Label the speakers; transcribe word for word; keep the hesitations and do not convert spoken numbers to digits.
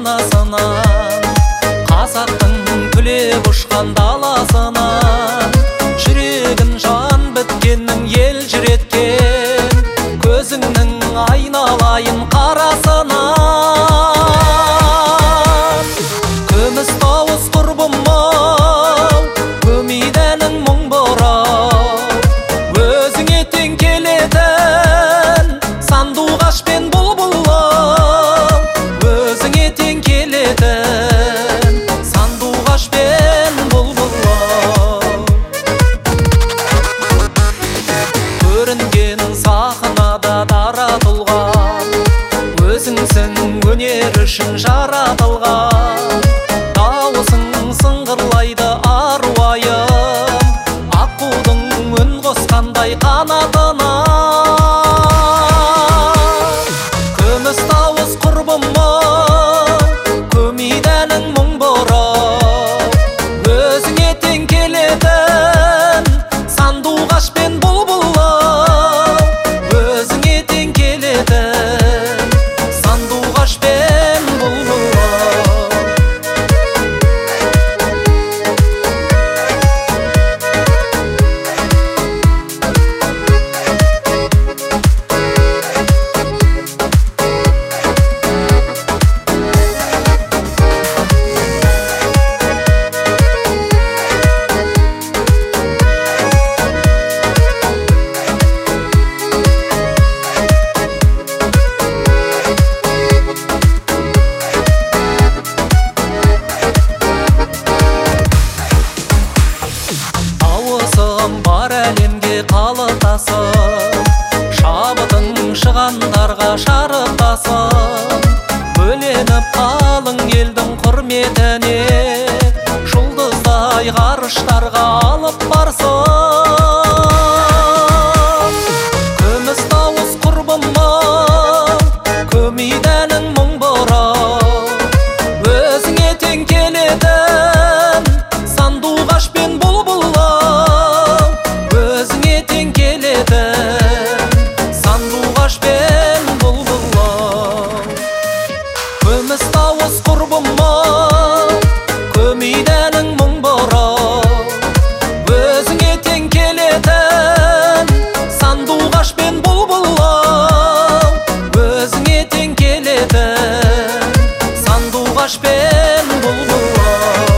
Speaker 1: анасынан, қазақтың түлеп ұшқан даласынан, жүрегін жан біткеннің ел жүреткен, көзіңнің айналайын қарасынан. Күміс тауыз құрбым-ау, көмейденің мұң борау, өзіңе тең келетін сандуғаш пен бұлбұл-ау, өзіңе тең келетін сандуғаш пен бұлбұл-ау. Көрінген сахнада дара тұлған, өзіңсің өнер үшін жаратылған, дауысың сыңғырлайды аруайым, аққудың үн қосқандай қанатына. Күміс тауыз құрбым-ау, көмейденің мұң борау, өзіңе тең келетін сандуғаш пен бұлбұл-ау, өзіңе тең келетін сандуғаш пен бұлбұл-ау. Дауысым бар әлемге қалықтасың, шабытың шығандарға шарықтасың, бөленіп қалың елдің құрметіне, жұлдыздай ғарыштарға алып барсың. Күміс тауыз құрбым-ау, көмейденің мұң борау, өзіңе тең келетін сандуғаш пен бұлбұл-ау, өзіңе тең келетін сандуғаш пен бұлбұл-ау. Күміс тауыз құрбым-ау, көмейденің мұң борау, өзіңе тең келетін сандуғаш пен бұлбұл-ау, өзіңе тең келетін сандуғаш пен бұлбұл-ау.